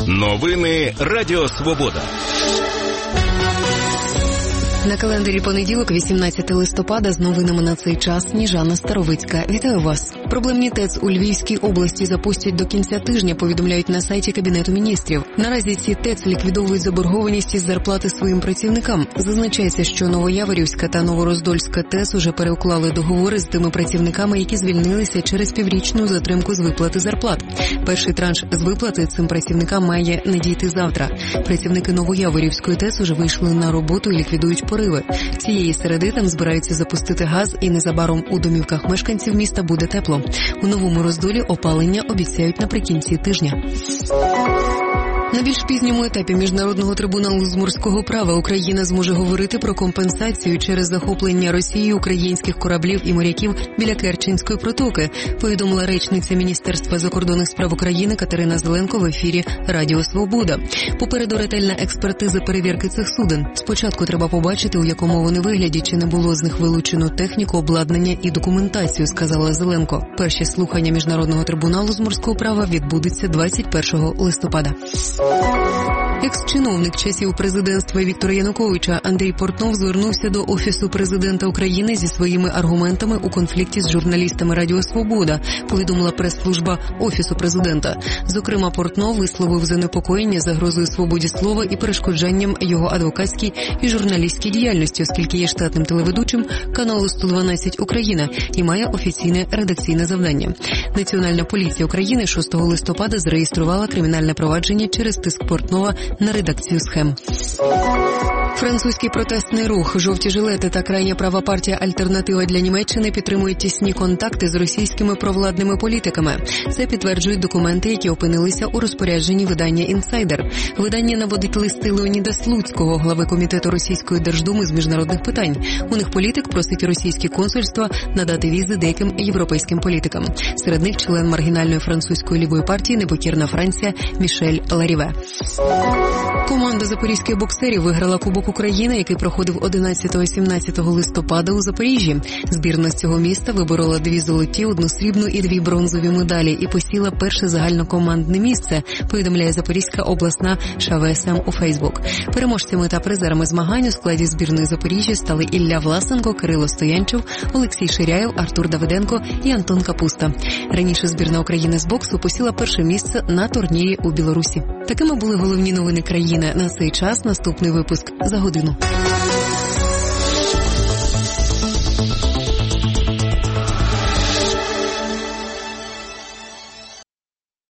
Новини Радіо Свобода. На календарі понеділок, 18 листопада, з новинами на цей час Сніжана Старовицька. Вітаю вас. Проблемні ТЕЦ у Львівській області запустять до кінця тижня, повідомляють на сайті Кабінету міністрів. Наразі ці ТЕЦ ліквідовують заборгованість із зарплати своїм працівникам. Зазначається, що Новояворівська та Новороздольська ТЕЦ уже переуклали договори з тими працівниками, які звільнилися через піврічну затримку з виплати зарплат. Перший транш з виплати цим працівникам має надійти завтра. Працівники Новояворівської ТЕЦ уже вийшли на роботу і ліквідують пориви. Цієї середи там збираються запустити газ, і незабаром у домівках мешканців міста буде тепло. У Новому Роздолі опалення обіцяють наприкінці тижня. На більш пізньому етапі Міжнародного трибуналу з морського права Україна зможе говорити про компенсацію через захоплення Росією українських кораблів і моряків біля Керченської протоки, повідомила речниця Міністерства закордонних справ України Катерина Зеленко в ефірі Радіо Свобода. Попереду ретельна експертиза перевірки цих суден. Спочатку треба побачити, у якому вони вигляді, чи не було з них вилучено техніку, обладнання і документацію, сказала Зеленко. Перші слухання Міжнародного трибуналу з морського права відбудуться 21 листопада. Екс-чиновник часів президентства Віктора Януковича Андрій Портнов звернувся до Офісу президента України зі своїми аргументами у конфлікті з журналістами Радіо Свобода, повідомила прес-служба Офісу президента. Зокрема, Портнов висловив занепокоєння загрозою свободі слова і перешкоджанням його адвокатській і журналістській діяльності, оскільки є штатним телеведучим каналу «112 Україна» і має офіційне редакційне завдання. Національна поліція України 6 листопада зареєструвала кримінальне провадження через тиск Портнова на редакцію схем. Французький протестний рух «Жовті жилети» та крайня права партія «Альтернатива для Німеччини» підтримують тісні контакти з російськими провладними політиками. Це підтверджують документи, які опинилися у розпорядженні видання «Інсайдер». Видання наводить листи Леоніда Слуцького, глави Комітету Російської Держдуми з міжнародних питань. У них політик просить російські консульства надати візи деяким європейським політикам. Серед них член маргінальної французької лівої партії «Непокірна Франція» Мішель Ларіве. Команда запорізьких боксерів виграла Кубок України, який проходив 11-17 листопада у Запоріжжі. Збірна з цього міста виборола 2 золоті, 1 срібну і 2 бронзові медалі і посіла перше загальнокомандне місце, повідомляє Запорізька обласна ШВСМ у Фейсбук. Переможцями та призерами змагань у складі збірної Запоріжжя стали Ілля Власенко, Кирило Стоянчев, Олексій Ширяєв, Артур Давиденко і Антон Капуста. Раніше збірна України з боксу посіла перше місце на турнірі у Білорусі. Такими були головні новини країни на цей час. Наступний випуск за годину.